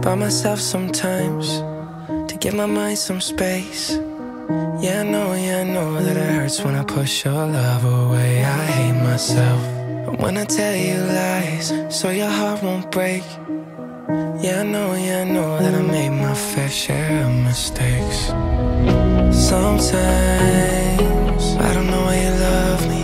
by myself sometimes to give my mind some space. Yeah, I know that it hurts when I push your love away. I hate myself when I tell you lies so your heart won't break. Yeah, I know that I made my fair share of mistakes. Sometimes I don't know why you love me.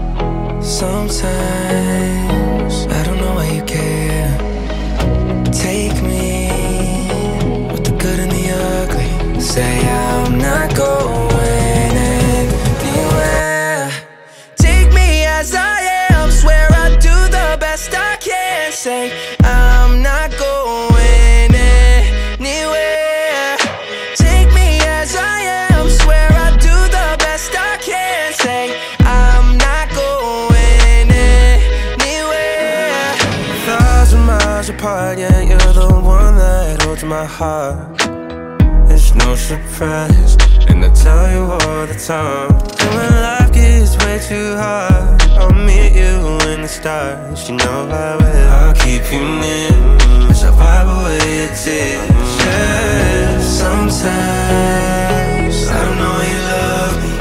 Sometimes I don't know why you care. Take me with the good and the ugly. Say I'm not going anywhere. Take me as I am. Swear I do the best I can. Say I'm not going anywhere. Take me as I am. Swear I do the best I can. Say I'm not going anywhere. 1,000 miles apart, yeah, you're the one that holds my heart. It's no surprise, and I tell you all the time. And when life gets way too hard, I'll meet you in the stars. You know I will. I'll keep you near as I wipe away your tears. Yeah. Sometimes I don't know why you love me.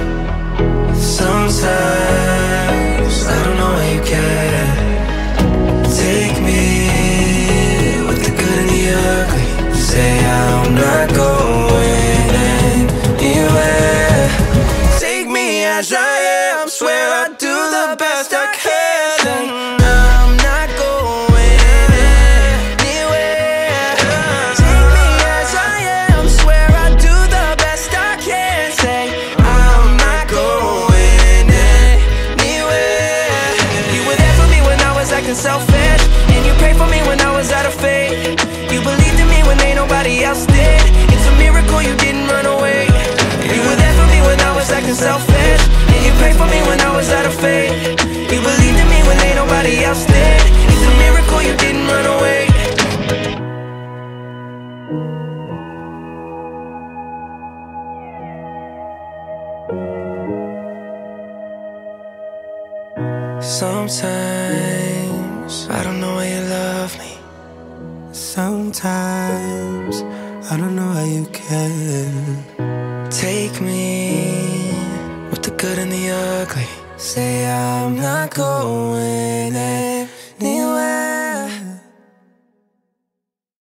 Sometimes I don't know why you care. Take me with the good and the ugly. Say I'm not going anywhere. Take me as I am. Swear I do the best I can. Say I'm not going anywhere. Take me as I am. Swear I do the best I can. Say I'm not going anywhere. You were there for me when I was acting selfish, and you prayed for me when I was out of faith. You believed in me when ain't nobody else did. It's a miracle you didn't run away. You were there for me when I was acting selfish, and you prayed for me when I was out of faith. You believed in me when ain't nobody else did. It's a miracle you didn't run away. Sometimes I don't know why you love me. Sometimes I don't know how you can. Take me with the good and the ugly. Say I'm not going anywhere.